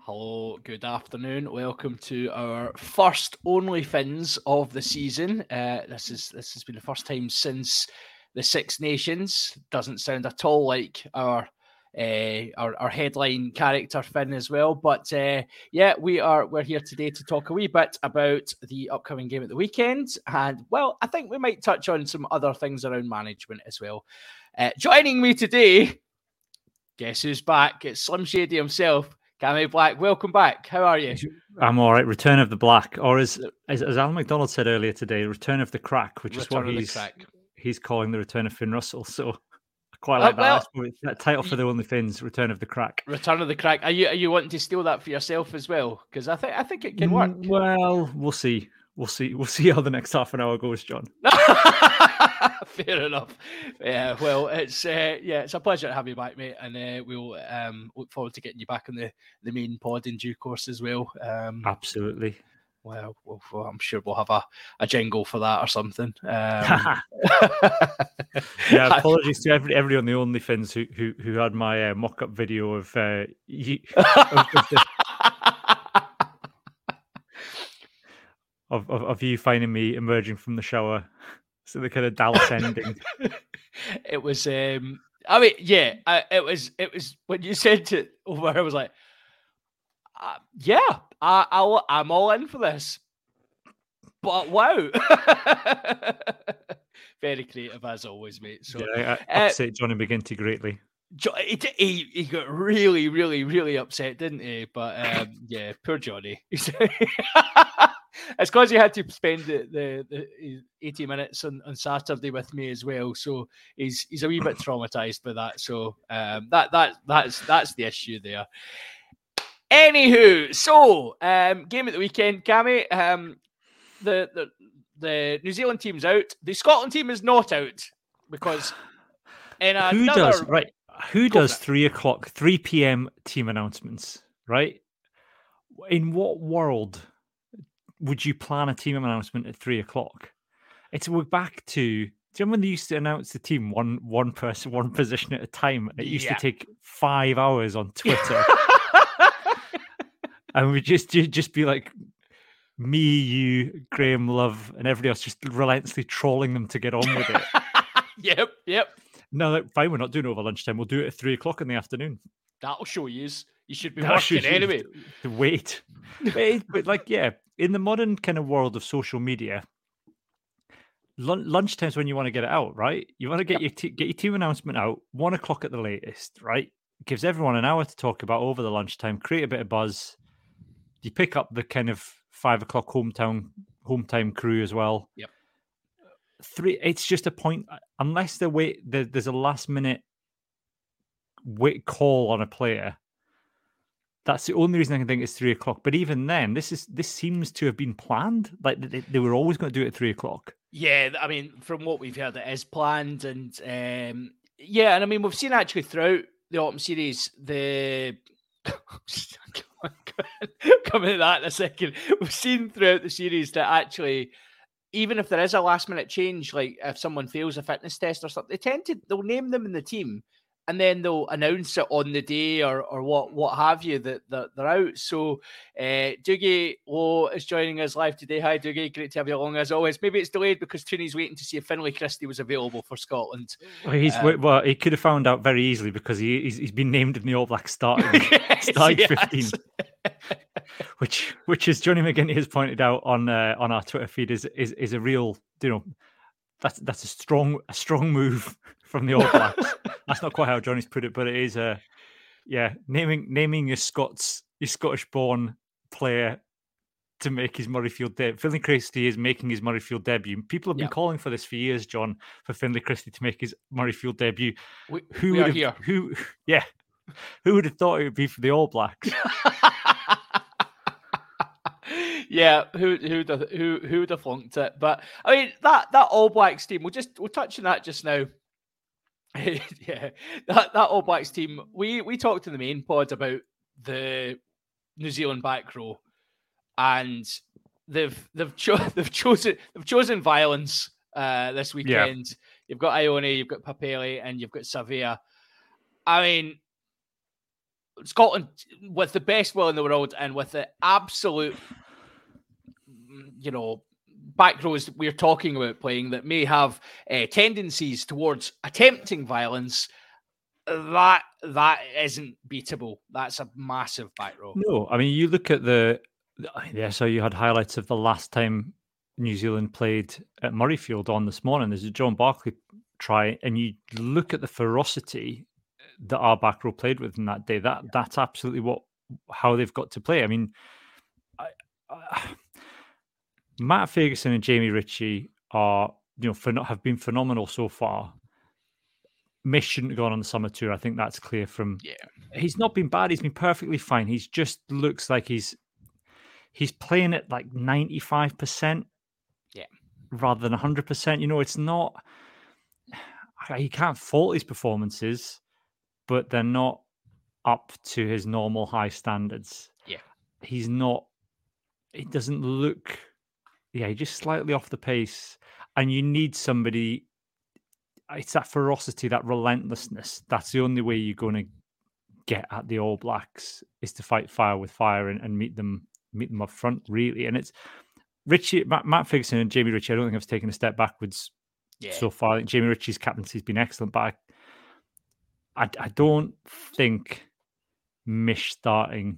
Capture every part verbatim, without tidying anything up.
Hello, good afternoon. Welcome to our first Only Fins of the season. Uh, this is this has been the first time since the Six Nations. Doesn't sound at all like our uh, our, our headline character Finn as well. But uh, yeah, we are we're here today to talk a wee bit about the upcoming game at the weekend, and well, I think we might touch on some other things around management as well. Uh, joining me today, guess who's back? It's Slim Shady himself. Cammy Black, welcome back. How are you? I'm all right. Return of the Black, or as as, as Alan McDonald said earlier today, Return of the Crack, which Return is what he's he's calling the Return of Finn Russell. So I quite like uh, that. Well, that title for the Only Fins, Return of the Crack. Return of the Crack. Are you are you wanting to steal that for yourself as well? Because I think I think it can work. Well, we'll see. We'll see. We'll see how the next half an hour goes, John. Fair enough. Yeah. Well, it's uh, yeah, it's a pleasure to have you back, mate, and uh, we'll um, look forward to getting you back on the, the main pod in due course as well. Um, Absolutely. Well, well, well, I'm sure we'll have a, a jingle for that or something. Um, yeah. Apologies to every every on the OnlyFins who who who had my uh, mock-up video of uh, you, of, of the, Of, of of you finding me emerging from the shower, so the kind of Dallas ending. It was, um, I mean, yeah, I, it was, it was when you said it over. I was like, uh, yeah, I, I'll, I'm all in for this. But wow, very creative as always, mate. So yeah, I upset uh, Johnny McGinty greatly. He, he he got really, really, really upset, didn't he? But um, yeah, poor Johnny. It's because he had to spend the, the, the eighty minutes on, on Saturday with me as well, so he's he's a wee bit traumatized by that. So um, that that that's that's the issue there. Anywho, so um, game at the weekend, Cammy. Um, the the the New Zealand team's out. The Scotland team is not out because in another who does right. Who does three o'clock, three p.m. team announcements, right? In what world would you plan a team announcement at three o'clock? It's we're back to. Do you remember when they used to announce the team one one person, one position at a time? And it used yeah. to take five hours on Twitter, and we just just be like me, you, Graham Love, and everybody else just relentlessly trolling them to get on with it. Yep, yep. No, like, fine, we're not doing it over lunchtime. We'll do it at three o'clock in the afternoon. That'll show you. You should be that working anyway. To wait. but, but, like, yeah, in the modern kind of world of social media, lun- lunchtime's when you want to get it out, right? You want to get, yep. your t- get your team announcement out, one o'clock at the latest, right? It gives everyone an hour to talk about over the lunchtime, create a bit of buzz. You pick up the kind of five o'clock hometown, home time crew as well. Yep. Three, it's just a point, unless they wait, there, there's a last minute wait call on a player. That's the only reason I can think it's three o'clock. But even then, this is this seems to have been planned. Like they, they were always going to do it at three o'clock. Yeah, I mean, from what we've heard, it is planned, and um, yeah, and I mean, we've seen actually throughout the autumn series the. Coming to that in a second. We've seen throughout the series that actually, even if there is a last minute change, like if someone fails a fitness test or something, they tend to they'll name them in the team and then they'll announce it on the day or or what what have you that, that they're out. So uh, Dougie Lowe is joining us live today. Hi Dougie, great to have you along as always. Maybe it's delayed because Tooney's waiting to see if Finlay Christie was available for Scotland. Well, he's um, well, he could have found out very easily because he he's, he's been named in the All Blacks starting yes, starting yes. fifteen. which which as Johnny McGinty has pointed out on uh, on our Twitter feed is is is a real, you know, that's that's a strong a strong move from the All Blacks. That's not quite how Johnny's put it, but it is a yeah naming naming your Scots your Scottish born player to make his Murrayfield debut. Finlay Christie is making his Murrayfield debut. People have been yep. calling for this for years, John, for Finlay Christie to make his Murrayfield debut. We, who we would are have, here. Who yeah, who would have thought it would be for the All Blacks? Yeah, who who who who would have flunked it? But I mean that that All Blacks team. We'll just we'll touch on that just now. yeah, that that All Blacks team. We we talked in the main pod about the New Zealand back row, and they've they've cho- they've chosen they've chosen violence uh, this weekend. Yeah. You've got Ione, you've got Papele, and you've got Savea. I mean, Scotland with the best will in the world and with the absolute, you know, back rows that we're talking about playing that may have uh, tendencies towards attempting violence, that that isn't beatable. That's a massive back row. No, I mean, you look at the, yeah, so you had highlights of the last time New Zealand played at Murrayfield on this morning. There's a John Barclay try, and you look at the ferocity that our back row played with in that day. That That's absolutely what how they've got to play. I mean, I, I, Matt Ferguson and Jamie Ritchie are, you know, for, have been phenomenal so far. Mish shouldn't have gone on the summer tour. I think that's clear from. Yeah, he's not been bad. He's been perfectly fine. He's just looks like he's he's playing at like ninety-five percent. Yeah, rather than one hundred percent. You know, it's not. He can't fault his performances, but they're not up to his normal high standards. Yeah, he's not. It doesn't look. Yeah, he's just slightly off the pace, and you need somebody. It's that ferocity, that relentlessness. That's the only way you're going to get at the All Blacks is to fight fire with fire and, and meet them, meet them up front, really. And it's Richie, Matt, Matt Ferguson, and Jamie Ritchie. I don't think I've taken a step backwards yeah. so far. I think Jamie Ritchie's captaincy has been excellent, but I, I, I don't think Mish starting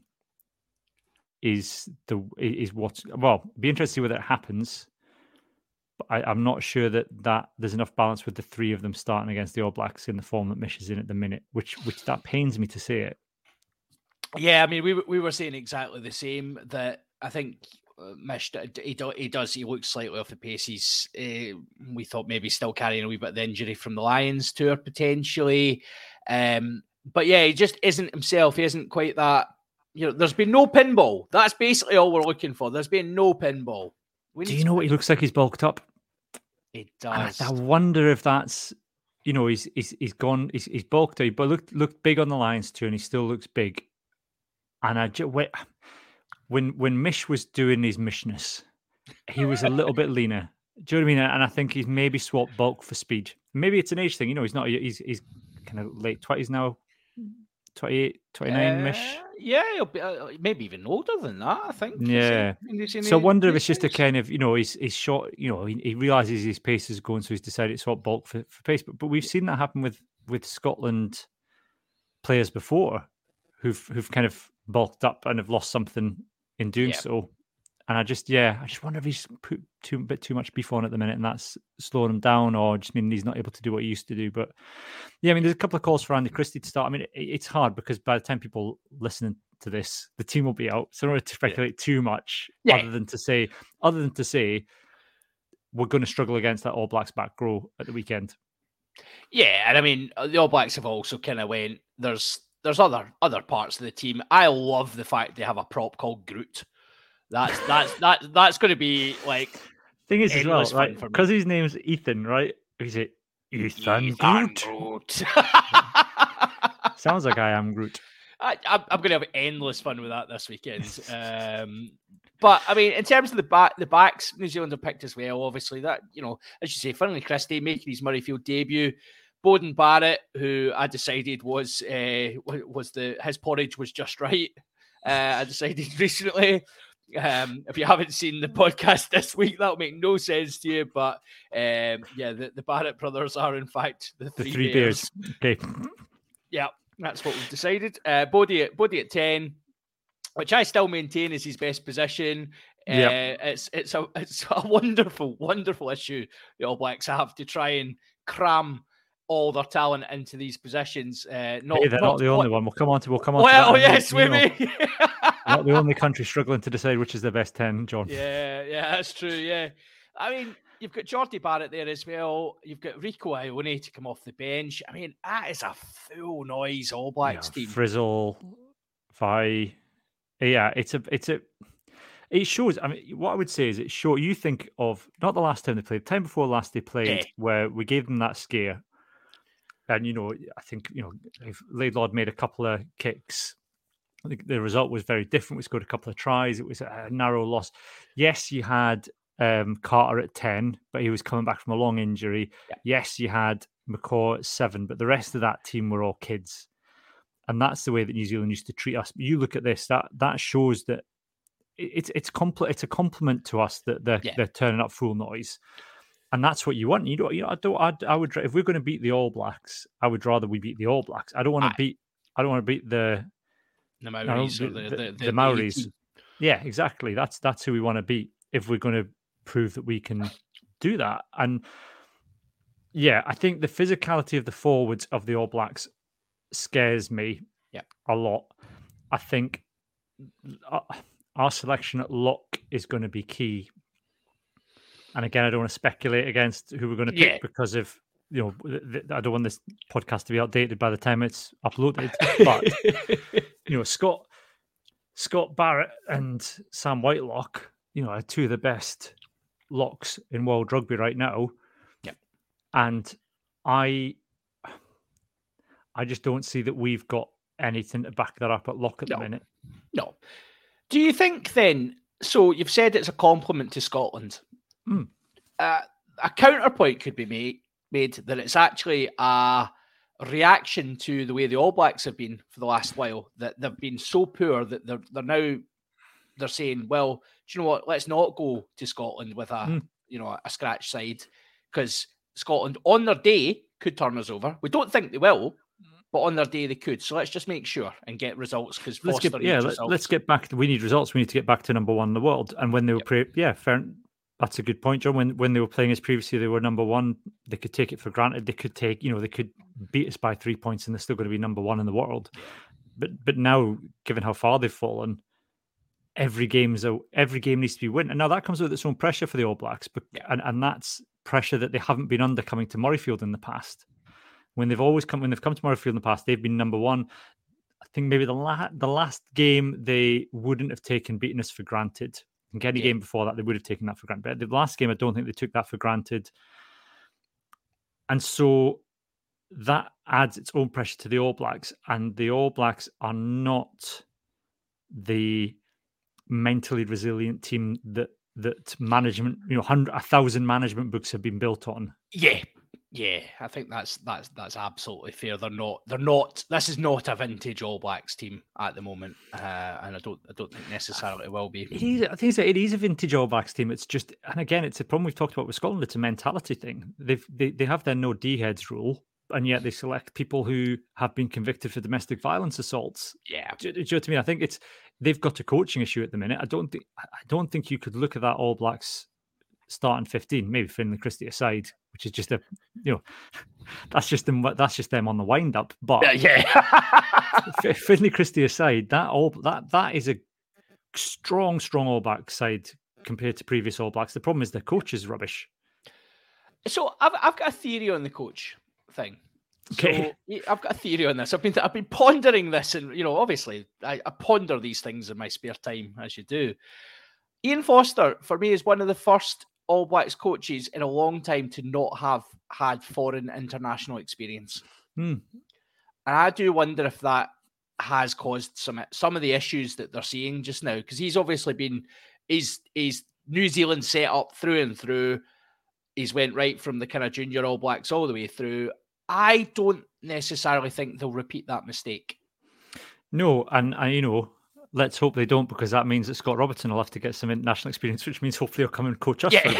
is the is what. Well, it'd be interesting to see whether it happens. But I, I'm not sure that, that there's enough balance with the three of them starting against the All Blacks in the form that Mish is in at the minute, which which that pains me to say it. Yeah, I mean, we we were saying exactly the same. That I think uh, Mish he, do, he does he looks slightly off the pace. He's uh, we thought maybe still carrying a wee bit of the injury from the Lions tour potentially, um, but yeah, he just isn't himself. He isn't quite that. You know, there's been no pinball. That's basically all we're looking for. There's been no pinball. Do you know what he looks like? He's bulked up. It does. I, I wonder if that's, you know, he's he's he's gone. He's, he's bulked up, but looked looked big on the Lions tour, and he still looks big. And I just, when when Mish was doing his Mishness, he was a little bit leaner. Do you know what I mean? And I think he's maybe swapped bulk for speed. Maybe it's an age thing. You know, he's not. He's he's kind of late twenties now. twenty-eight, twenty-nine Mish. Uh, yeah, he'll be, uh, maybe even older than that, I think. Yeah. So I wonder if it's just a kind of, you know, he's, he's short, you know, he, he realises his pace is going, so he's decided to swap bulk for, for pace. But, but we've seen that happen with, with Scotland players before who've who've kind of bulked up and have lost something in doing yeah. so. And I just, yeah, I just wonder if he's put too a bit too much beef on at the minute and that's slowing him down, or just mean he's not able to do what he used to do. But yeah, I mean, there's a couple of calls for Andy Christie to start. I mean, it, it's hard because by the time people listening to this, the team will be out. So I don't want to speculate yeah. too much, yeah. other than to say, other than to say, we're going to struggle against that All Blacks back row at the weekend. Yeah, and I mean, the All Blacks have also kind of went. There's there's other other parts of the team. I love the fact they have a prop called Groot. That's that's that that's going to be like thing is as well, right? Because his name's Ethan, right? Is it Ethan, Ethan Groot? Groot. Sounds like I am Groot. I, I'm, I'm going to have endless fun with that this weekend. Um, but I mean, in terms of the back, the backs, New Zealand have picked as well. Obviously, that you know, as you say, Finlay Christie making his Murrayfield debut. Beauden Barrett, who I decided was uh, was the his porridge was just right. Uh, I decided recently. Um, if you haven't seen the podcast this week, that'll make no sense to you. But um, yeah, the, the Barrett brothers are in fact the three, the three bears. bears. Okay. Yeah, that's what we've decided. Uh, Bodie at Bodie at ten, which I still maintain is his best position. Yep. Uh, it's it's a it's a wonderful, wonderful issue the All Blacks have to try and cram all their talent into these positions. Uh, not, hey, they're not, not the only what, one. We'll come on to we'll come on. Well, to that yes, with me. Not the only country struggling to decide which is the best ten, John. Yeah, yeah, that's true. Yeah, I mean, you've got Jordie Barrett there as well. You've got Rico Ione to come off the bench. I mean, that is a full noise All Blacks yeah, team. Frizzle, Vi, yeah, it's a, it's a. It shows. I mean, what I would say is it shows. You think of not the last time they played, the time before last they played, yeah. where we gave them that scare, and you know, I think you know, if Laidlaw made a couple of kicks. I think the result was very different. We scored a couple of tries. It was a narrow loss. Yes, you had um, Carter at ten, but he was coming back from a long injury. Yeah. Yes, you had McCaw at seven, but the rest of that team were all kids. and that's the way that New Zealand used to treat us. You look at this; that that shows that it's it's compl- it's a compliment to us that they're Yeah. they're turning up full noise, and that's what you want. You don't, you know, I don't, I'd, I would if we're going to beat the All Blacks, I would rather we beat the All Blacks. I don't want to beat, I don't want to beat the the Maoris no, or the the, the, the, the, the Maoris. the yeah, exactly. That's that's who we want to beat if we're going to prove that we can do that. And yeah, I think the physicality of the forwards of the All Blacks scares me yeah. a lot. I think our selection at lock is going to be key. And again, I don't want to speculate against who we're going to pick yeah. because of, you know, I don't want this podcast to be outdated by the time it's uploaded. But, you know, Scott Scott Barrett and Sam Whitelock, you know, are two of the best locks in world rugby right now. Yeah. And I I just don't see that we've got anything to back that up at lock at no. the minute. No. Do you think then, so you've said it's a compliment to Scotland. Mm. Uh, a counterpoint could be made, made that it's actually a reaction to the way the All Blacks have been for the last while, that they've been so poor that they're they're now they're saying, well, do you know what? Let's not go to Scotland with a mm. you know a scratch side, because Scotland on their day could turn us over. We don't think they will, but on their day they could. So let's just make sure and get results, because let's get yeah let, let's get back to, we need results. We need to get back to number one in the world. And when they were yep. pre- yeah fair. That's a good point, John. When when they were playing us previously, they were number one. They could take it for granted. They could take, you know, they could beat us by three points and they're still going to be number one in the world. But but now, given how far they've fallen, every game's a, every game needs to be win. And now that comes with its own pressure for the All Blacks, but yeah. and, and that's pressure that they haven't been under coming to Murrayfield in the past. When they've always come when they've come to Murrayfield in the past, they've been number one. I think maybe the la- the last game they wouldn't have taken beating us for granted. I think any yeah. game before that, they would have taken that for granted. But the last game, I don't think they took that for granted. And so that adds its own pressure to the All Blacks. And the All Blacks are not the mentally resilient team that that management, you know, hundred, a thousand management books have been built on. Yeah. Yeah, I think that's that's that's absolutely fair. They're not. They're not. This is not a vintage All Blacks team at the moment, uh, and I don't. I don't think necessarily it will be. It is, I think it's a, it is a vintage All Blacks team. It's just, and again, it's a problem we've talked about with Scotland. It's a mentality thing. They've they they have their no D heads rule, and yet they select people who have been convicted for domestic violence assaults. Yeah, do, do you know what I mean? I think it's they've got a coaching issue at the minute. I don't think. I don't think you could look at that All Blacks starting fifteen, maybe Finlay Christie aside, which is just a, you know, that's just them. That's just them on the wind up. But yeah, yeah. Finlay Christie aside, that all that that is a strong, strong All Black side compared to previous All Blacks. The problem is the coach is rubbish. So I've I've got a theory on the coach thing. Okay, so I've got a theory on this. I've been I've been pondering this, and you know, obviously, I, I ponder these things in my spare time, as you do. Ian Foster, for me, is one of the first All Blacks coaches in a long time to not have had foreign international experience. Hmm. And I do wonder if that has caused some some of the issues that they're seeing just now, because he's obviously been, he's, he's New Zealand set up through and through. He's went right from the kind of junior All Blacks all the way through. I don't necessarily think they'll repeat that mistake. No, and, and you know, let's hope they don't, because that means that Scott Robertson will have to get some international experience, which means hopefully he'll come and coach us yeah. for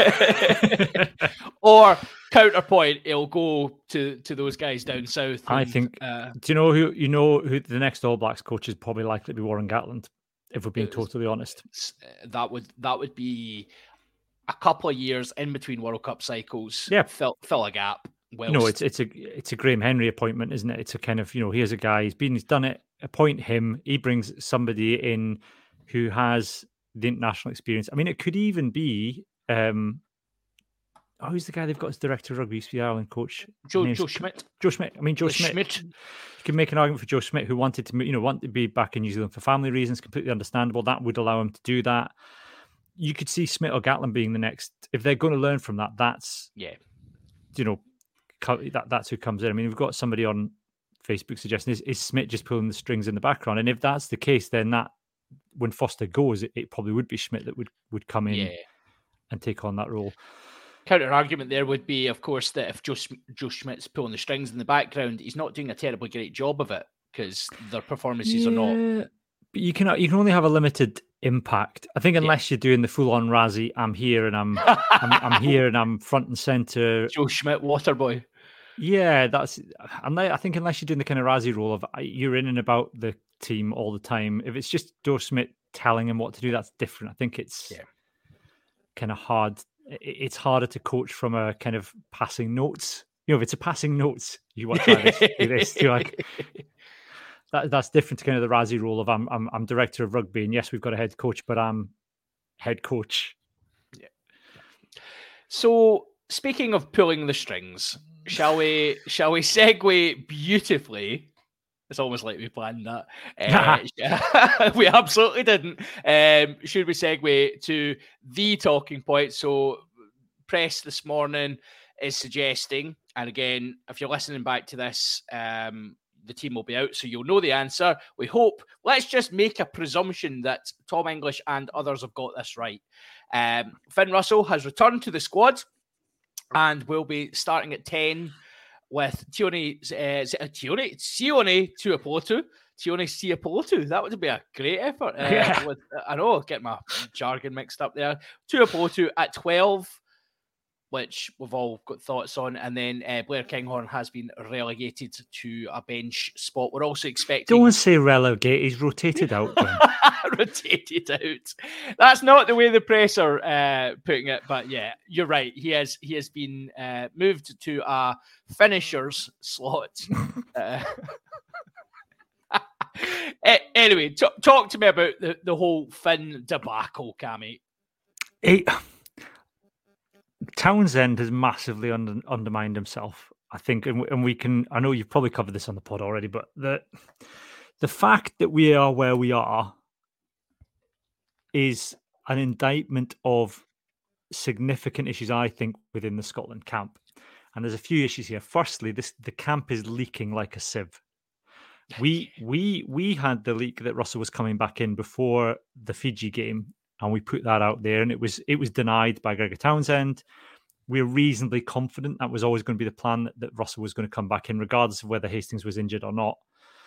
a bit. Or counterpoint, he'll go to, to those guys down south. And, I think. Uh, do you know who you know who the next All Blacks coach is probably likely to be? Warren Gatland, if we're being totally honest. That would that would be a couple of years in between World Cup cycles. Yeah, fill fill a gap. Whilst... No, it's it's a it's a Graham Henry appointment, isn't it? It's a kind of, you know, here's a guy, he's been he's done it. Appoint him. He brings somebody in who has the international experience. I mean, it could even be um, oh, who's the guy they've got as director of rugby? Used to be Ireland coach. Joe Joe Schmidt. Joe Schmidt. I mean, Joe Schmidt. Schmidt. You can make an argument for Joe Schmidt, who wanted to, you know, want to be back in New Zealand for family reasons. Completely understandable. That would allow him to do that. You could see Schmidt or Gatland being the next. If they're going to learn from that, that's yeah. You know, that that's who comes in. I mean, we've got somebody on Facebook suggesting is, is Schmidt just pulling the strings in the background, and if that's the case, then that when Foster goes, it, it probably would be Schmidt that would, would come in yeah. and take on that role. Counter argument there would be, of course, that if Joe, Joe Schmidt's pulling the strings in the background, he's not doing a terribly great job of it, because their performances yeah, are not. But you can you can only have a limited impact. I think unless yeah. you're doing the full on Razzie, I'm here and I'm I'm, I'm here and I'm front and center. Joe Schmidt, Waterboy. Yeah, that's. I think unless you're doing the kind of Razzie role of you're in and about the team all the time. If it's just Joe Schmidt telling him what to do, that's different. I think it's yeah. kind of hard. It's harder to coach from a kind of passing notes. You know, if it's a passing notes, you want to try this, do this. You're like, that, that's different to kind of the Razzie role of I'm, I'm I'm director of rugby, and yes, we've got a head coach, but I'm head coach. Yeah. So speaking of pulling the strings, shall we shall we segue beautifully? It's almost like we planned that. Uh, we absolutely didn't. Um, should we segue to the talking point? So press this morning is suggesting, and again, if you're listening back to this, um, the team will be out, so you'll know the answer. We hope. Let's just make a presumption that Tom English and others have got this right. Um, Finn Russell has returned to the squad and will be starting at ten with Tione, uh, Tione, Sione Tuipulotu. Tione Siapulotu. That would be a great effort. Uh, yeah. with, I know, get my jargon mixed up there. Tuipulotu at twelve, which we've all got thoughts on. And then uh, Blair Kinghorn has been relegated to a bench spot. We're also expecting... Don't say relegate. He's rotated out. rotated out. That's not the way the press are uh, putting it. But yeah, you're right. He has he has been uh, moved to a finisher's slot. uh, anyway, t- talk to me about the, the whole Finn debacle, Cammy. Hey. Townsend has massively under, undermined himself, I think, and, and we can. I know you've probably covered this on the pod already, but the the fact that we are where we are is an indictment of significant issues, I think, within the Scotland camp. And there's a few issues here. Firstly, this the camp is leaking like a sieve. We we we had the leak that Russell was coming back in before the Fiji game. And we put that out there, and it was it was denied by Gregor Townsend. We're reasonably confident that was always going to be the plan, that, that Russell was going to come back in, regardless of whether Hastings was injured or not.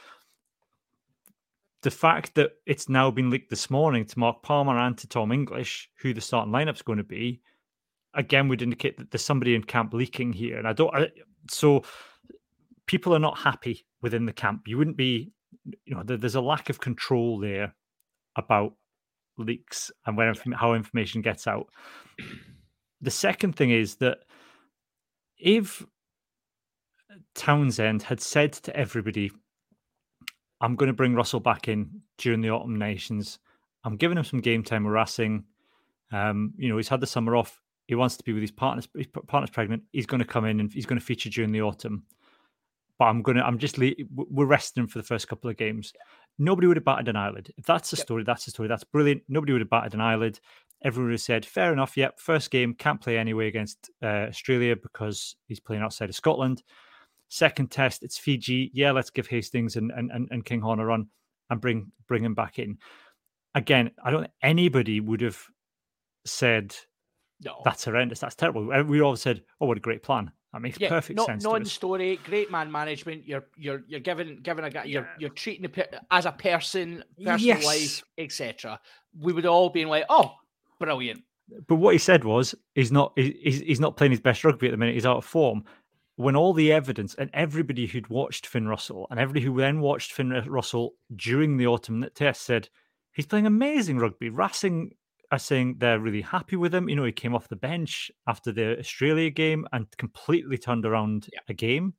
The fact that it's now been leaked this morning to Mark Palmer and to Tom English, who the starting lineup's going to be, again would indicate that there's somebody in camp leaking here. And I don't. I, so people are not happy within the camp. You wouldn't be, you know, there, there's a lack of control there about leaks and where how information gets out. The second thing is that if Townsend had said to everybody, I'm going to bring Russell back in during the Autumn Nations, I'm giving him some game time with Racing, um, you know, he's had the summer off, he wants to be with his partners, his partner's pregnant, he's going to come in and he's going to feature during the autumn, but I'm going to, I'm just, we're resting him for the first couple of games. Nobody would have batted an eyelid. If that's the yep. story, that's the story. That's brilliant. Nobody would have batted an eyelid. Everyone would have said, fair enough, yep, first game, can't play anyway against uh, Australia because he's playing outside of Scotland. Second test, it's Fiji. Yeah, let's give Hastings and, and, and Kinghorn a run and bring bring him back in. Again, I don't think anybody would have said, no, that's horrendous, that's terrible. We all said, oh, what a great plan. That makes yeah, perfect not, sense. Non-story, great man management. You're you're you're giving giving a guy you're you're treating the as a person, personal yes. life, et cetera. We would all be like, oh, brilliant. But what he said was, he's not he's he's not playing his best rugby at the minute. He's out of form. When all the evidence and everybody who'd watched Finn Russell and everybody who then watched Finn Russell during the autumn test said he's playing amazing rugby. Racing are saying they're really happy with him. You know, he came off the bench after the Australia game and completely turned around yeah. a game.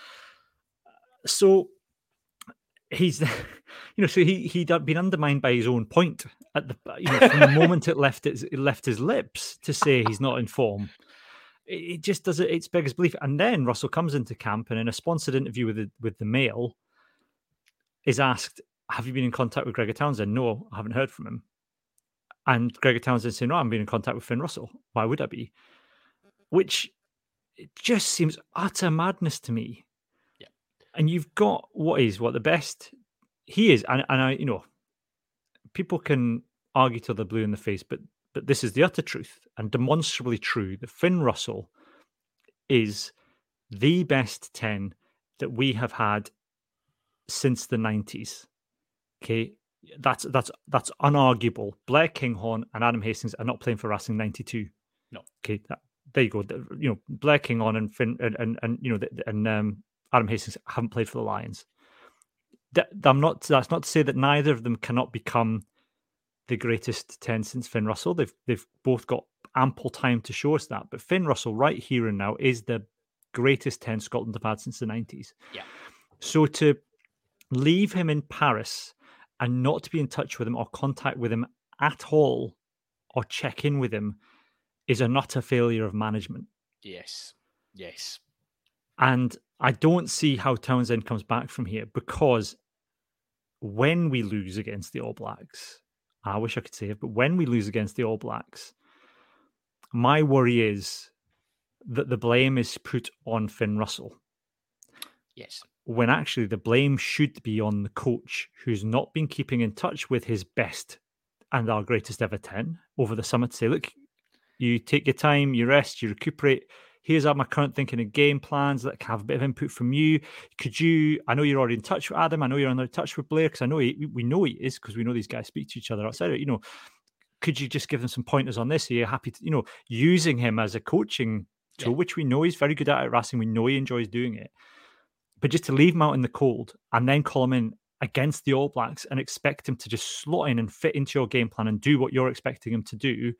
So he's, you know, so he he'd been undermined by his own point at the, you know, from the moment it left it, it left his lips to say he's not in form. It just does it. It's beggars belief. And then Russell comes into camp and in a sponsored interview with the with the Mail is asked, "Have you been in contact with Gregor Townsend?" No, I haven't heard from him. And Gregor Townsend saying, "No, I'm being in contact with Finn Russell. Why would I be?" Which it just seems utter madness to me. Yeah. And you've got what is what the best he is, and and I, you know, people can argue till they're blue in the face, but but this is the utter truth and demonstrably true that Finn Russell is the best ten that we have had since the nineties. Okay, that's that's that's unarguable. Blair Kinghorn and Adam Hastings are not playing for Racing ninety-two. No. Okay, that, there you go. The, you know, Blair Kinghorn and Finn and and, and you know the, and um, Adam Hastings haven't played for the Lions. That, I'm not. That's not to say that neither of them cannot become the greatest ten since Finn Russell. They've they've both got ample time to show us that. But Finn Russell, right here and now, is the greatest ten Scotland have had since the nineties. Yeah. So to leave him in Paris and not to be in touch with him or contact with him at all or check in with him is an utter failure of management. Yes. Yes. And I don't see how Townsend comes back from here, because when we lose against the All Blacks, I wish I could say it, but when we lose against the All Blacks, my worry is that the blame is put on Finn Russell. Yes. When actually the blame should be on the coach, who's not been keeping in touch with his best and our greatest ever ten over the summer to say, look, you take your time, you rest, you recuperate. Here's my current thinking and game plans that have a bit of input from you. Could you, I know you're already in touch with Adam. I know you're in touch with Blair, because I know he, we know he is, because we know these guys speak to each other outside of it. You know, could you just give them some pointers on this? Are you happy to, you know, using him as a coaching tool, yeah. which we know he's very good at at Racing. We know he enjoys doing it. But just to leave him out in the cold and then call him in against the All Blacks and expect him to just slot in and fit into your game plan and do what you're expecting him to do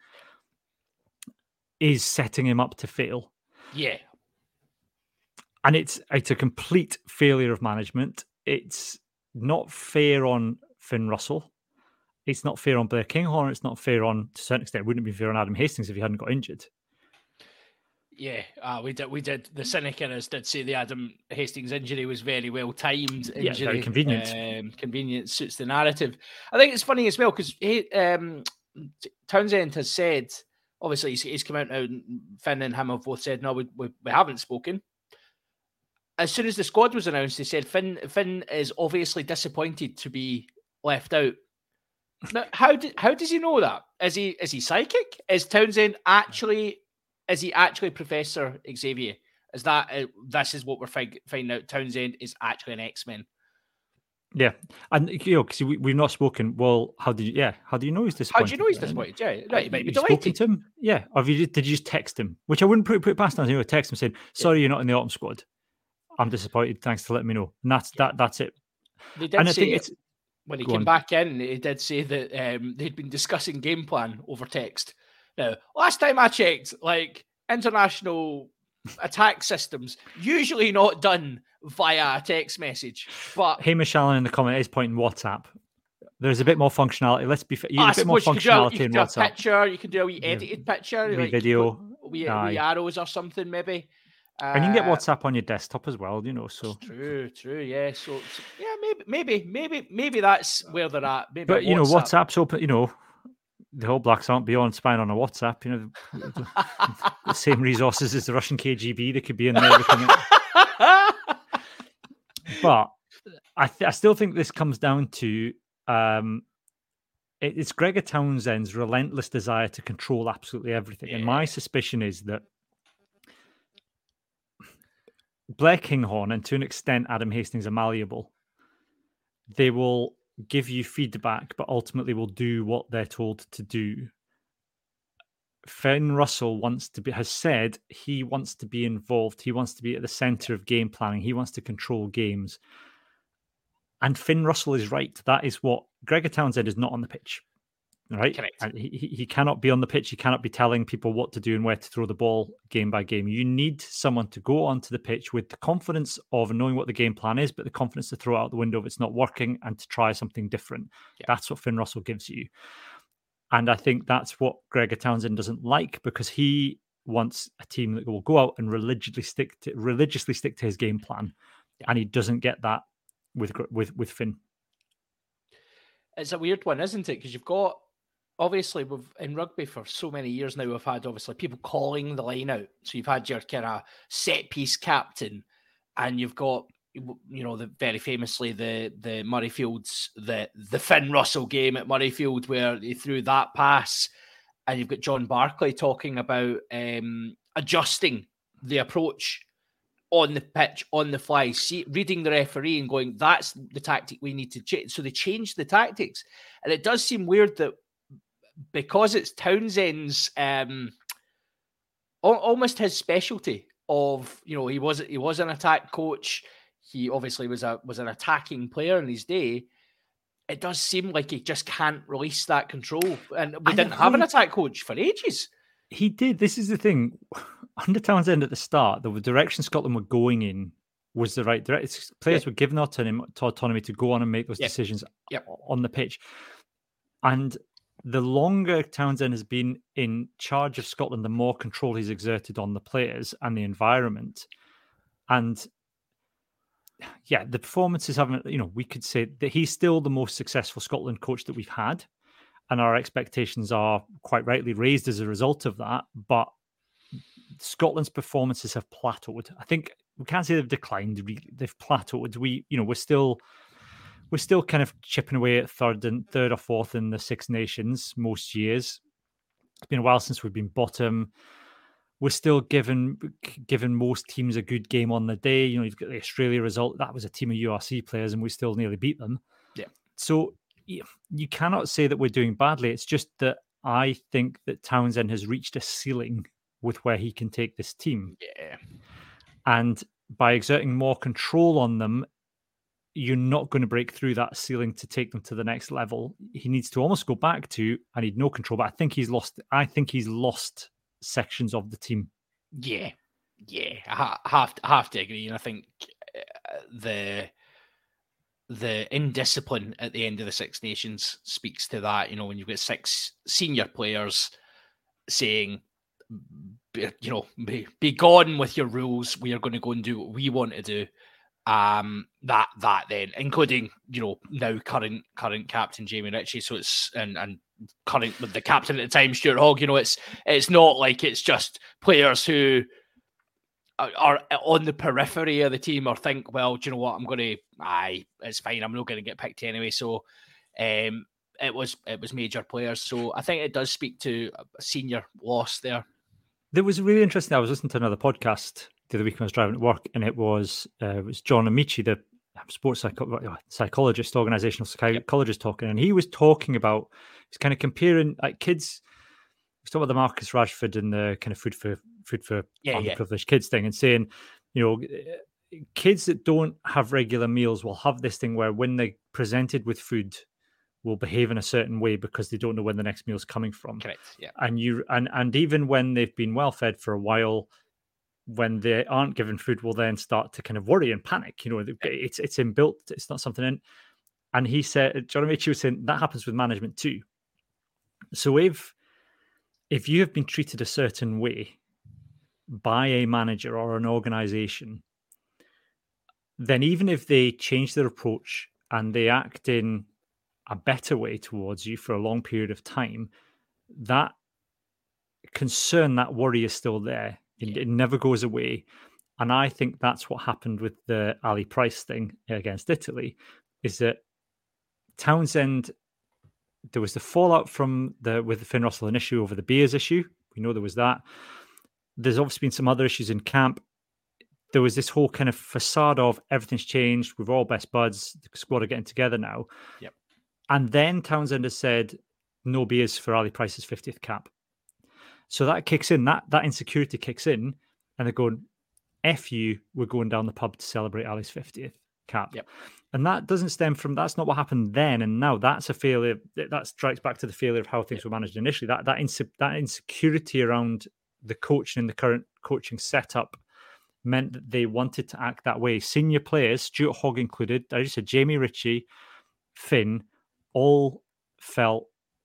is setting him up to fail. Yeah. And it's it's a complete failure of management. It's not fair on Finn Russell. It's not fair on Blair Kinghorn. It's not fair on, to a certain extent, it wouldn't be fair on Adam Hastings if he hadn't got injured. Yeah, uh, we did. We did. The cynic in us did say the Adam Hastings injury was very well timed. Injury, yeah, very convenient. Um, convenient suits the narrative. I think it's funny as well because um, Townsend has said, obviously, he's, he's come out now. And Finn and him have both said, no, we, we we haven't spoken. As soon as the squad was announced, they said Finn Finn is obviously disappointed to be left out. Now, how did how does he know that? Is he is he psychic? Is Townsend actually? Is he actually Professor Xavier? Is that uh, this is what we're fig- finding out? Townsend is actually an X-Men. Yeah, and you know, because we, we've not spoken. Well, how did you? Yeah, how do you know he's disappointed? How do you know he's disappointed? Yeah, right. He might be delighted. Spoken to him? Yeah, or have you, did you just text him? Which I wouldn't put put past him. You know, text him saying, "Sorry, yeah. you're not in the autumn squad. I'm disappointed. Thanks for letting me know." And that's yeah. that. That's it. They did and I think it's when he came on. back in. He did say that um, they'd been discussing game plan over text. Now, last time I checked, like international attack systems usually not done via a text message. But Hamish Allen in the comment is pointing WhatsApp. There's a bit more functionality. Let's be fair. A bit more functionality you in do a, you WhatsApp. A picture, you can do a wee edited yeah. picture, wee like video, wee, wee arrows or something, maybe. Uh, and you can get WhatsApp on your desktop as well, you know. So true, true, yeah. So, so yeah, maybe, maybe, maybe, maybe that's where they're at. Maybe but you know, WhatsApp's open. You know, the All Blacks aren't beyond spying on a WhatsApp. You know, the, the same resources as the Russian K G B. They could be in there. But I, th- I still think this comes down to um, it, it's Gregor Townsend's relentless desire to control absolutely everything. Yeah. And my suspicion is that Blair Kinghorn and to an extent Adam Hastings are malleable. They will give you feedback, but ultimately will do what they're told to do. Finn Russell wants to be, has said he wants to be involved. He wants to be at the center of game planning. He wants to control games. And Finn Russell is right. That is what Gregor Townsend is not on the pitch. Right? Correct. He, he cannot be on the pitch. He cannot be telling people what to do and where to throw the ball game by game. You need someone to go onto the pitch with the confidence of knowing what the game plan is, but the confidence to throw it out the window if it's not working and to try something different. Yeah. That's what Finn Russell gives you. And I think that's what Gregor Townsend doesn't like, because he wants a team that will go out and religiously stick to religiously stick to his game plan, yeah. and he doesn't get that with with with Finn. It's a weird one, isn't it? Because you've got obviously we've in rugby for so many years now. We've had obviously people calling the line out. So you've had your kind of set piece captain, and you've got, you know, the very famously the the Murrayfields, the the Finn Russell game at Murrayfield where he threw that pass, and you've got John Barclay talking about um, adjusting the approach on the pitch, on the fly, see, reading the referee and going, that's the tactic we need to change. So they changed the tactics. And it does seem weird that because it's Townsend's um, almost his specialty of, you know, he was he was an attack coach. He obviously was a was an attacking player in his day. It does seem like he just can't release that control. And we I didn't have an attack coach for ages. He did. This is the thing. Under Townsend at the start, the direction Scotland were going in was the right direction. Players yeah. were given autonomy, autonomy to go on and make those yep. decisions yep. on the pitch. And the longer Townsend has been in charge of Scotland, the more control he's exerted on the players and the environment. And yeah, the performances haven't, you know, we could say that he's still the most successful Scotland coach that we've had. And our expectations are quite rightly raised as a result of that. But Scotland's performances have plateaued. I think we can't say they've declined. They've plateaued. We, you know, we're still, we're still kind of chipping away at third and third or fourth in the Six Nations most years. It's been a while since we've been bottom. We're still giving giving most teams a good game on the day. You know, you've got the Australia result. That was a team of U R C players, and we still nearly beat them. Yeah. So you cannot say that we're doing badly. It's just that I think that Townsend has reached a ceiling with where he can take this team. Yeah. And by exerting more control on them, you're not going to break through that ceiling to take them to the next level. He needs to almost go back to, I need no control, but I think he's lost, I think he's lost sections of the team. Yeah. Yeah. I have to, I have to agree. And I think the, the indiscipline at the end of the Six Nations speaks to that. You know, when you've got six senior players saying, you know, be, be gone with your rules. We are going to go and do what we want to do. Um, that that then, including, you know, now current current captain Jamie Ritchie. So it's and and current with the captain at the time, Stuart Hogg. You know, it's it's not like it's just players who are, are on the periphery of the team or think, well, do you know what, I'm going to, aye, it's fine. I'm not going to get picked anyway. So, um, it was it was major players. So I think it does speak to a senior loss there. There was really interesting. I was listening to another podcast the other week when I was driving to work, and it was uh, it was John Amici, the sports psycho- psychologist, organizational psychologist, talking, and he was talking about, he's kind of comparing like kids. He's talking about the Marcus Rashford and the kind of food for food for yeah, underprivileged yeah. kids thing, and saying, you know, kids that don't have regular meals will have this thing where when they're presented with food, will behave in a certain way because they don't know when the next meal is coming from. Correct. Yeah. And you and and even when they've been well fed for a while, when they aren't given food, will then start to kind of worry and panic. You know, yeah. it's it's inbuilt. It's not something in. And he said, John Amici was saying that happens with management too. So if if you have been treated a certain way by a manager or an organization, then even if they change their approach and they act in a better way towards you for a long period of time, that concern, that worry is still there. It, it never goes away. And I think that's what happened with the Ali Price thing against Italy, is that Townsend, there was the fallout from the with the Finn Russell and issue over the beers issue. We know there was that. There's obviously been some other issues in camp. There was this whole kind of facade of everything's changed. We're all best buds. The squad are getting together now. Yep. And then Townsend has said, no beers for Ali Price's fiftieth cap. So that kicks in, that that insecurity kicks in, and they're going, F you, we're going down the pub to celebrate Ali's fiftieth cap. Yep. And that doesn't stem from, that's not what happened then and now. That's a failure, that strikes back to the failure of how things yep. were managed initially. That that, inse- that insecurity around the coaching and the current coaching setup meant that they wanted to act that way. Senior players, Stuart Hogg included, I just said Jamie Ritchie, Finn, all felt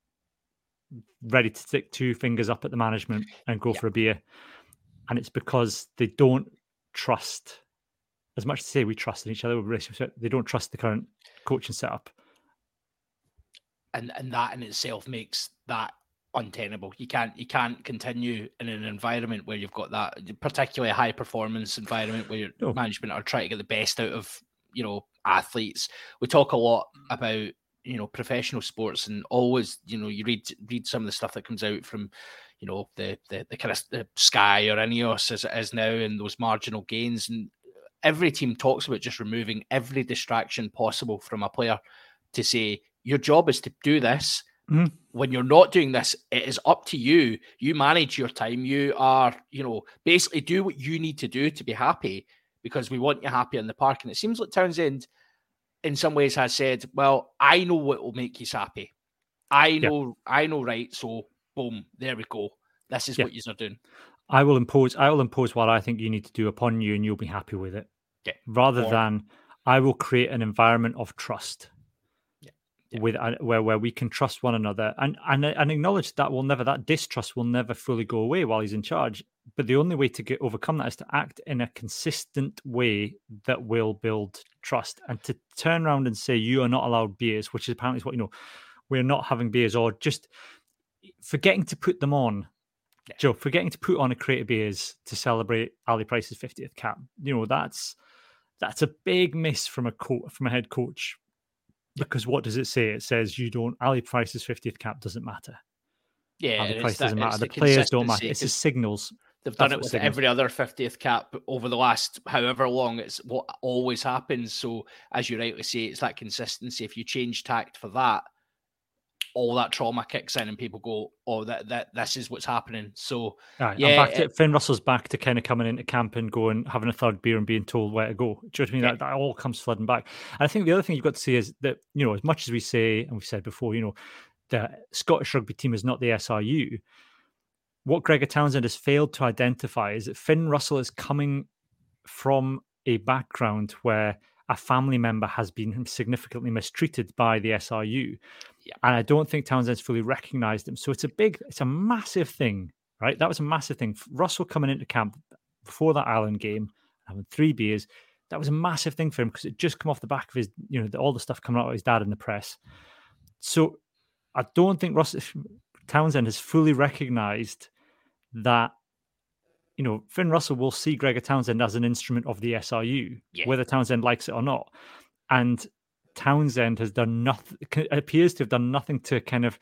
ready to stick two fingers up at the management and go yeah. for a beer. And it's because they don't trust, as much to say we trust in each other, they don't trust the current coaching setup. And and that in itself makes that untenable. You can't you can't continue in an environment where you've got that, particularly a high performance environment where your no. management are trying to get the best out of, you know, athletes. We talk a lot about, you know, professional sports, and always, you know, you read read some of the stuff that comes out from, you know, the the, the kind of the Sky or Ineos as it is now, and those marginal gains, and every team talks about just removing every distraction possible from a player to say, your job is to do this. Mm-hmm. When you're not doing this, it is up to you. You manage your time. You are, you know, basically do what you need to do to be happy, because we want you happy in the park. And it seems like Townsend, in some ways, has said, well, I know what will make you happy. I know, yeah. I know, right? So, boom, there we go. This is yeah. what you're doing. I will impose. I will impose what I think you need to do upon you, and you'll be happy with it. Yeah. Rather or, than, I will create an environment of trust. Yeah. Yeah. With uh, where where we can trust one another, and and and acknowledge that will never that distrust will never fully go away while he's in charge. But the only way to get overcome that is to act in a consistent way that will build trust, and to turn around and say you are not allowed beers, which is apparently what you know. We're not having beers, or just forgetting to put them on. Yeah. Joe, forgetting to put on a crate of beers to celebrate Ali Price's fiftieth cap. You know, that's that's a big miss from a co- from a head coach. Because what does it say? It says you don't. Ali Price's fiftieth cap doesn't matter. Yeah, Ali Price that, doesn't matter. The, the players don't matter. It's the signals. They've done it with signals. Every other fiftieth cap over the last however long. It's what always happens. So, as you rightly say, it's that consistency. If you change tact for that, all that trauma kicks in and people go, oh, that that this is what's happening. So, right, yeah. And back to, it, Finn Russell's back to kind of coming into camp and going, having a third beer and being told where to go. Do you know what I mean? Yeah. That, that all comes flooding back. And I think the other thing you've got to see is that, you know, as much as we say, and we've said before, you know, the Scottish rugby team is not the S R U, what Gregor Townsend has failed to identify is that Finn Russell is coming from a background where a family member has been significantly mistreated by the S R U. Yeah. And I don't think Townsend's fully recognised him. So it's a big, it's a massive thing, right? That was a massive thing. Russell coming into camp before that Ireland game, having three beers, that was a massive thing for him because it just come off the back of his, you know, the, all the stuff coming out of his dad in the press. So I don't think Russell, Townsend has fully recognised that, you know, Finn Russell will see Gregor Townsend as an instrument of the S R U, yeah. whether Townsend likes it or not. And Townsend has done nothing, appears to have done nothing to kind of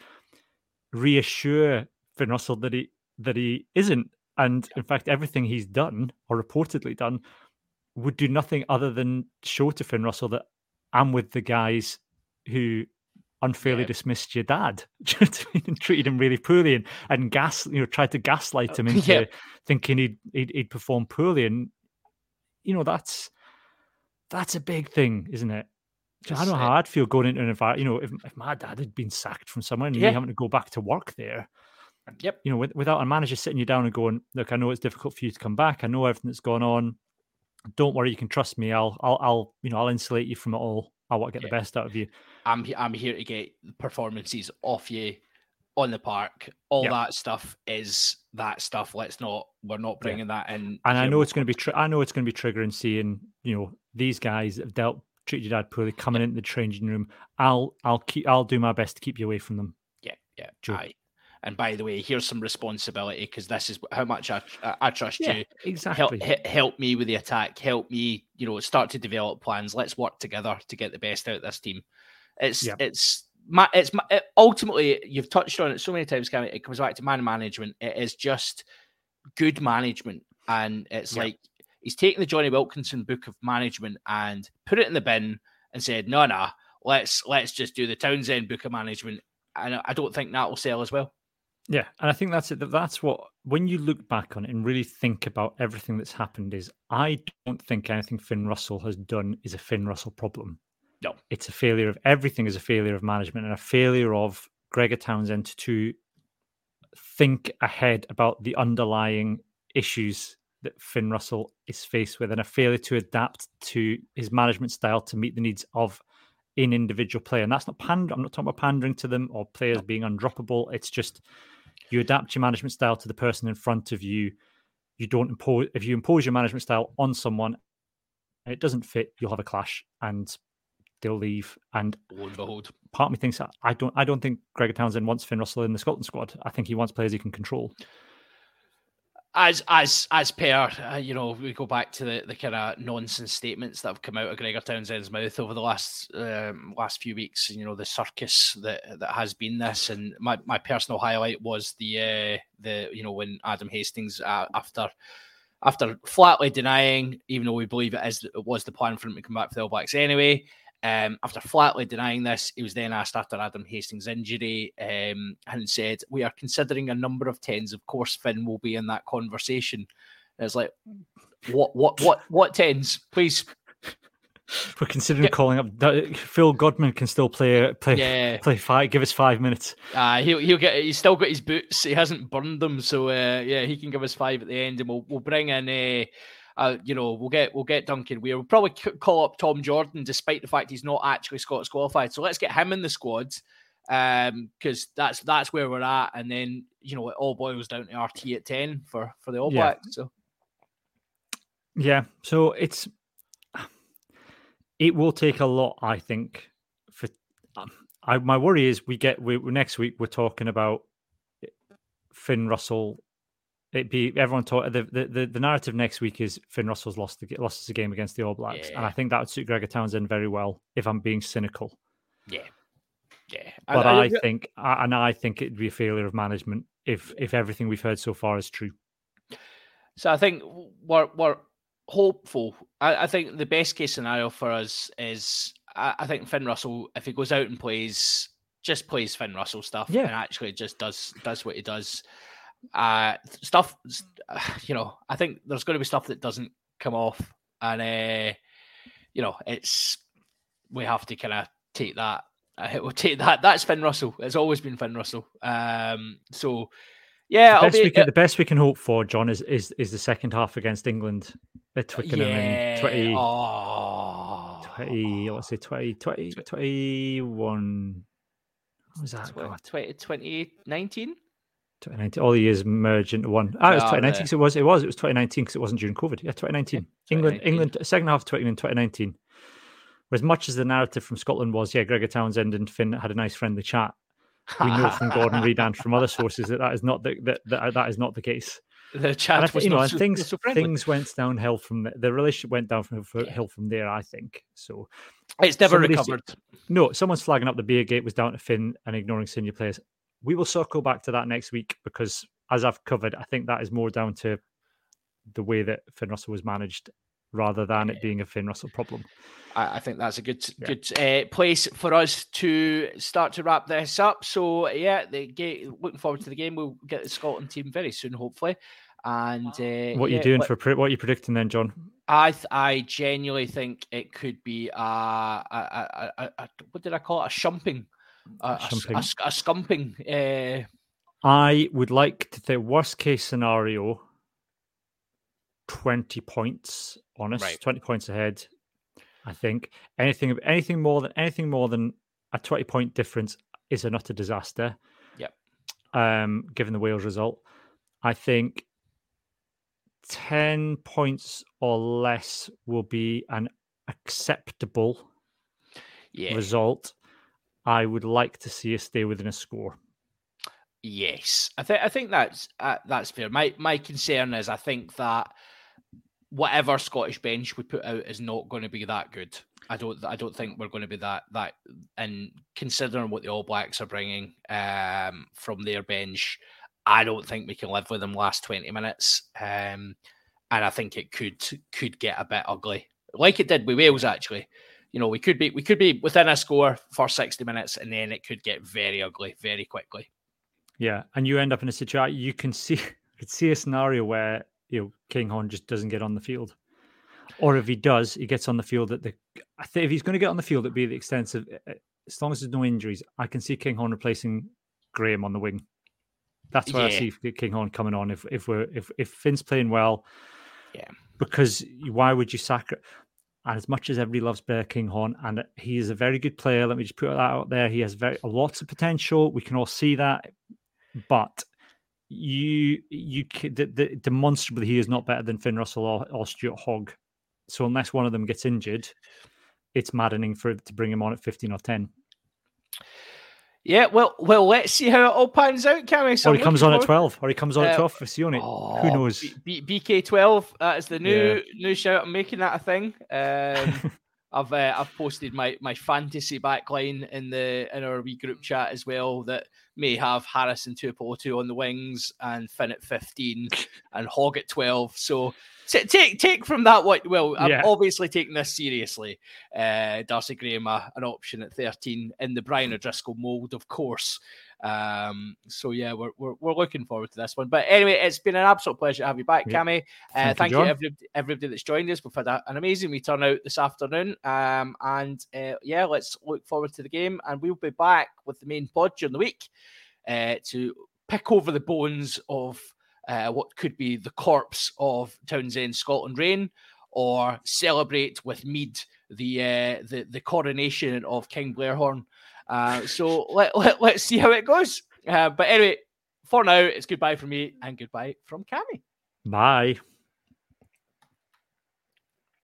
reassure Finn Russell that he that he isn't. And in fact, everything he's done or reportedly done would do nothing other than show to Finn Russell that I'm with the guys who unfairly yeah. dismissed your dad and treated him really poorly and, and gas, you know, tried to gaslight him into yeah. thinking he'd, he'd he'd perform poorly. And you know, that's that's a big thing, isn't it? Just, I don't know how I'd feel going into an environment. You know, if, if my dad had been sacked from somewhere and yeah. me having to go back to work there, yep. You know, with, without a manager sitting you down and going, "Look, I know it's difficult for you to come back. I know everything that's gone on. Don't worry, you can trust me. I'll, I'll, I'll you know, I'll insulate you from it all. I want to get yeah. the best out of you. I'm, I'm here to get performances off you on the park. All yep. that stuff is that stuff. Let's not. We're not bringing yeah. that in. And I know it's going to be. Tri- I know it's going to be triggering seeing, you know, these guys that have dealt. Treat your dad poorly, coming yeah. into the changing room. I'll, I'll keep, I'll do my best to keep you away from them. Yeah, yeah, Joe. Aye. And by the way, here's some responsibility because this is how much I, I, I trust yeah, you. Exactly. Help, help me with the attack. Help me, you know, start to develop plans. Let's work together to get the best out of this team. It's, yeah. it's, my, it's my, it, ultimately you've touched on it so many times. Cam, it comes back to man management. It is just good management, and it's yeah. like. He's taken the Johnny Wilkinson book of management and put it in the bin and said, no, no, let's let's just do the Townsend book of management. And I don't think that will sell as well. Yeah, and I think that's it. That's what, when you look back on it and really think about everything that's happened, is I don't think anything Finn Russell has done is a Finn Russell problem. No. It's a failure of, everything is a failure of management and a failure of Gregor Townsend to think ahead about the underlying issues that Finn Russell is faced with, and a failure to adapt to his management style to meet the needs of an individual player. And that's not pander. I'm not talking about pandering to them or players being undroppable. It's just you adapt your management style to the person in front of you. You don't impose, if you impose your management style on someone and it doesn't fit, you'll have a clash and they'll leave. And behold. Part of me thinks I don't I don't think Gregor Townsend wants Finn Russell in the Scotland squad. I think he wants players he can control. As as as per, uh, you know, we go back to the, the kind of nonsense statements that have come out of Gregor Townsend's mouth over the last um, last few weeks. You know, the circus that that has been this, and my, my personal highlight was the uh, the you know when Adam Hastings uh, after after flatly denying, even though we believe it is it was the plan for him to come back for the All Blacks anyway. Um, after flatly denying this, he was then asked after Adam Hastings' injury um, and said, "We are considering a number of tens. Of course, Finn will be in that conversation." And it's like, what, what, what, what tens? Please. We're considering yeah. calling up Phil Godman. Can still play, play, yeah. play five. Give us five minutes. Uh, he'll he'll get. He's still got his boots. He hasn't burned them, so uh, yeah, he can give us five at the end, and we'll we'll bring in. Uh, uh, you know, we'll get we'll get Duncan Weir. We'll probably call up Tom Jordan, despite the fact he's not actually Scots qualified. So let's get him in the squad, um, because that's that's where we're at, and then you know it all boils down to R T at ten for for the All yeah. Blacks. So yeah, so it's. It will take a lot, I think. For um, I, my worry is we get we next week we're talking about Finn Russell. It be everyone talk the, the the narrative next week is Finn Russell's lost the lost the game against the All Blacks, yeah. and I think that would suit Gregor Townsend very well. If I'm being cynical, yeah, yeah. But I, I, I think, and I think it'd be a failure of management if if everything we've heard so far is true. So I think we're we're. hopeful. I, I think the best case scenario for us is I, I think Finn Russell, if he goes out and plays, just plays Finn Russell stuff yeah. and actually just does does what he does. Uh, stuff, you know, I think there's going to be stuff that doesn't come off, and uh, you know, it's we have to kind of take that. Uh, we'll take that. That's Finn Russell. It's always been Finn Russell. Um, so. Yeah, the best, be, we can, uh, the best we can hope for, John, is is, is the second half against England at Twickenham yeah. in twenty, oh. twenty, let's say twenty, twenty, twenty-one. What was that? twenty nineteen? twenty nineteen. All the years merge into one. Ah, it was oh, twenty nineteen. The... It was. It was. It was twenty nineteen because it wasn't during COVID. Yeah, twenty nineteen. Yeah, England. twenty nineteen. England. Second half of Twickenham in twenty nineteen. As much as the narrative from Scotland was, yeah, Gregor Townsend and Finn had a nice friendly chat. We know from Gordon Reid and from other sources that that is not the that that, that is not the case. The chat and was you know, not and so, things so things went downhill from the, the relationship went down from yeah. hill from there. I think so. It's never recovered. No, someone's flagging up the Beergate was down to Finn and ignoring senior players. We will circle back to that next week because, as I've covered, I think that is more down to the way that Finn Russell was managed rather than yeah. it being a Finn Russell problem. I think that's a good yeah. good uh, place for us to start to wrap this up. So, yeah, the game, looking forward to the game. We'll get the Scotland team very soon, hopefully. And uh, what are yeah, you doing what, for what are you predicting then, John? I th- I genuinely think it could be a, a, a, a, a what did I call it? A shumping, a, shumping. a, a, a scumping. Uh... I would like to think worst case scenario. Twenty points, honest, right. twenty points ahead. I think anything anything more than anything more than a twenty point difference is an utter disaster. Yep. Um, given the Wales result, I think ten points or less will be an acceptable yeah. result. I would like to see us stay within a score. Yes, I think I think that's uh, that's fair. My my concern is I think that whatever Scottish bench we put out is not going to be that good. I don't I don't think we're going to be that that. And considering what the All Blacks are bringing um, from their bench, I don't think we can live with them last twenty minutes. Um, and I think it could could get a bit ugly, like it did with Wales. Actually, you know, we could be we could be within a score for sixty minutes, and then it could get very ugly very quickly. Yeah, and you end up in a situation you can see you can see a scenario where you know Kinghorn just doesn't get on the field, or if he does, he gets on the field at the. I think if he's going to get on the field, it'd be the extent of as long as there's no injuries. I can see Kinghorn replacing Graham on the wing. That's where yeah. I see Kinghorn coming on if if we're if if Finn's playing well. Yeah, because why would you sacrifice? And as much as everybody loves Blair Kinghorn, and he is a very good player, let me just put that out there. He has very lots of potential. We can all see that. But you, you, the, the, demonstrably, he is not better than Finn Russell or, or Stuart Hogg. So unless one of them gets injured, it's maddening for to bring him on at fifteen or ten. Yeah, well, well, let's see how it all pans out, can we? So or he comes on forward. at twelve, or he comes on uh, at twelve for Sione. Oh, Who knows? B- B- BK twelve, that is the new yeah. new shout. I'm making that a thing. Um, I've uh, I've posted my my fantasy backline in the in our wee group chat as well that may have Harrison Tuipulotu on the wings and Finn at fifteen and Hogg at twelve. So t- take take from that what well I'm Yeah. obviously taking this seriously. Uh, Darcy Graham uh, an option at thirteen in the Brian O'Driscoll mould, of course. Um, so yeah, we're, we're we're looking forward to this one. But anyway, it's been an absolute pleasure to have you back, Yeah. Cammy. Uh, Thank, thank you, you, John. every, everybody that's joined us. We've had a, an amazing wee turnout this afternoon. Um, and uh, yeah, let's look forward to the game. And we'll be back with the main pod during the week uh, to pick over the bones of uh, what could be the corpse of Townsend Scotland Reign, or celebrate with mead the uh, the the coronation of King Blairhorn. Uh, so let, let, let's see how it goes. Uh, but anyway, for now, it's goodbye from me and goodbye from Cammy. Bye.